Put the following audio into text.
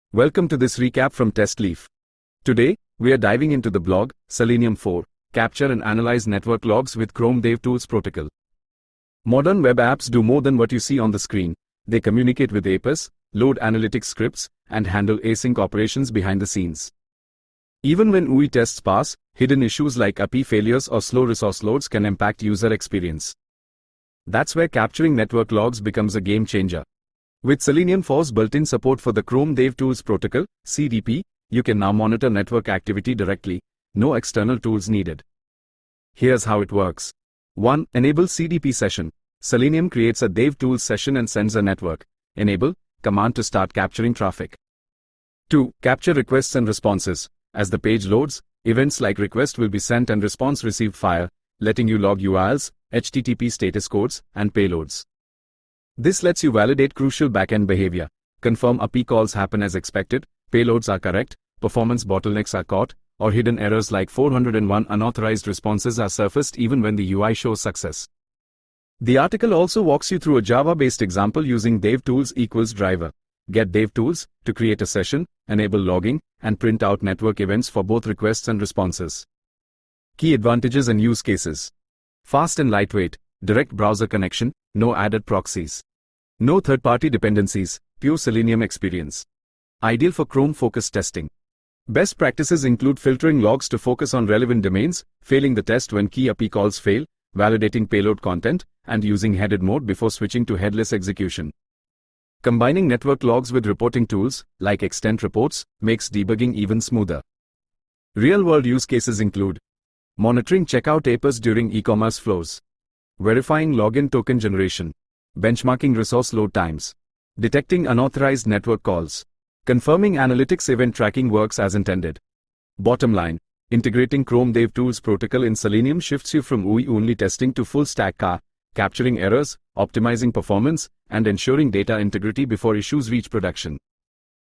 Welcome to this recap from TestLeaf. Today, we are diving into the blog, Selenium 4, Capture and Analyze Network Logs with Chrome DevTools Protocol. Modern web apps do more than what you see on the screen. They communicate with APIs, load analytics scripts, and handle async operations behind the scenes. Even when UI tests pass, hidden issues like API failures or slow resource loads can impact user experience. That's where capturing network logs becomes a game changer. With Selenium 4's built-in support for the Chrome DevTools Protocol, CDP, you can now monitor network activity directly, no external tools needed. Here's how it works. 1. Enable CDP session. Selenium creates a DevTools session and sends a network enable command to start capturing traffic. 2. Capture requests and responses. As the page loads, events like request will be sent and response received fire, letting you log URLs, HTTP status codes, and payloads. This lets you validate crucial backend behavior, confirm API calls happen as expected, payloads are correct, performance bottlenecks are caught, or hidden errors like 401 unauthorized responses are surfaced even when the UI shows success. The article also walks you through a Java-based example using DevTools equals driver. Get DevTools to create a session, enable logging, and print out network events for both requests and responses. Key advantages and use cases. Fast and lightweight, direct browser connection, no added proxies. No third-party dependencies, pure Selenium experience. Ideal for Chrome-focused testing. Best practices include filtering logs to focus on relevant domains, failing the test when key API calls fail, validating payload content, and using headed mode before switching to headless execution. Combining network logs with reporting tools, like extent reports, makes debugging even smoother. Real-world use cases include monitoring checkout APIs during e-commerce flows, verifying login token generation, benchmarking resource load times, detecting unauthorized network calls, confirming analytics event tracking works as intended. Bottom line, integrating Chrome DevTools Protocol in Selenium shifts you from UI-only testing to full-stack CA, capturing errors, optimizing performance, and ensuring data integrity before issues reach production.